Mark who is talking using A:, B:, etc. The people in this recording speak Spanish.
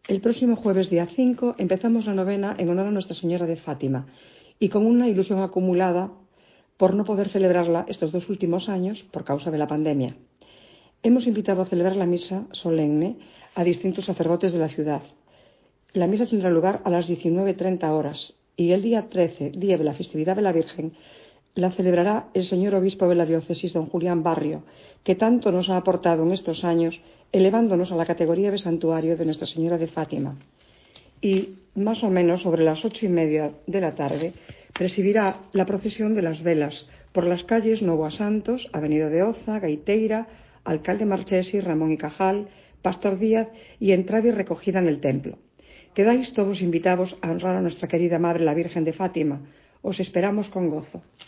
A: El próximo jueves, día 5, empezamos la novena en honor a Nuestra Señora de Fátima y con una ilusión acumulada por no poder celebrarla estos 2 últimos años por causa de la pandemia. Hemos invitado a celebrar la misa solemne a distintos sacerdotes de la ciudad. La misa tendrá lugar a las 19:30 horas y el día 13, día de la festividad de la Virgen, la celebrará el señor obispo de la diócesis, don Julián Barrio, que tanto nos ha aportado en estos años, elevándonos a la categoría de santuario de Nuestra Señora de Fátima. Y más o menos sobre las 8:30 de la tarde presidirá la procesión de las velas por las calles Novo a Santos, Avenida de Oza, Gaiteira, Alcalde Marchesi, Ramón y Cajal, Pastor Díaz y entrada y recogida en el templo. Quedáis todos invitados a honrar a nuestra querida Madre la Virgen de Fátima. Os esperamos con gozo.